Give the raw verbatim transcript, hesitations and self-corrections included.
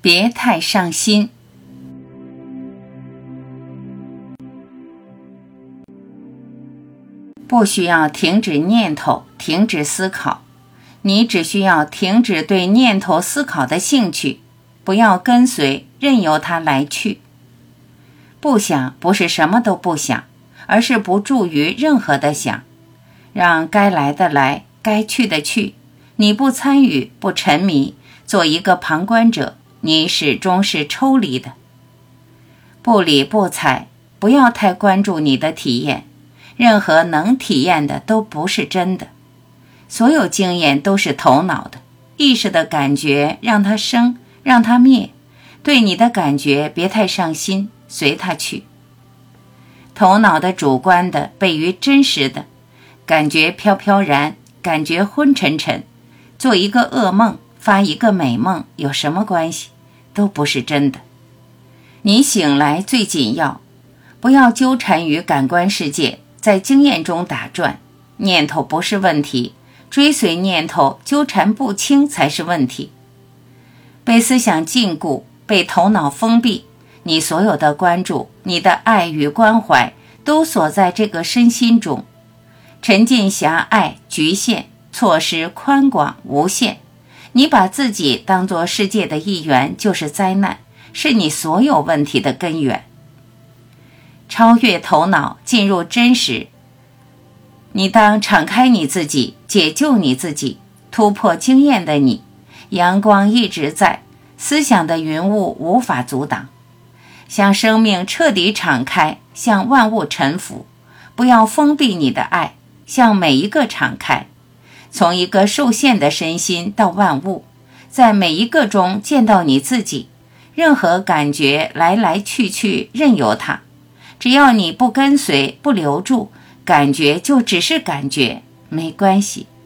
别太上心。不需要停止念头，停止思考，你只需要停止对念头思考的兴趣，不要跟随，任由它来去。不想不是什么都不想，而是不注于任何的想，让该来的来，该去的去，你不参与，不沉迷，做一个旁观者，你始终是抽离的。不理不睬，不要太关注你的体验，任何能体验的都不是真的，所有经验都是头脑的，意识的感觉让它生，让它灭，对你的感觉别太上心，随它去。头脑的主观的悖于真实的，感觉飘飘然，感觉昏沉沉，做一个噩梦，发一个美梦有什么关系？都不是真的。你醒来最紧要，不要纠缠于感官世界，在经验中打转，念头不是问题，追随念头纠缠不清才是问题。被思想禁锢，被头脑封闭，你所有的关注，你的爱与关怀都锁在这个身心中，沉浸狭隘局限，错失宽广无限。你把自己当作世界的一员，就是灾难，是你所有问题的根源。超越头脑，进入真实，你当敞开你自己，解救你自己，突破经验的你，阳光一直在，思想的云雾无法阻挡。向生命彻底敞开，向万物臣服，不要封闭你的爱，向每一个敞开，从一个受限的身心到万物，在每一个中见到你自己，任何感觉来来去去，任由它，只要你不跟随，不留住，感觉就只是感觉，没关系。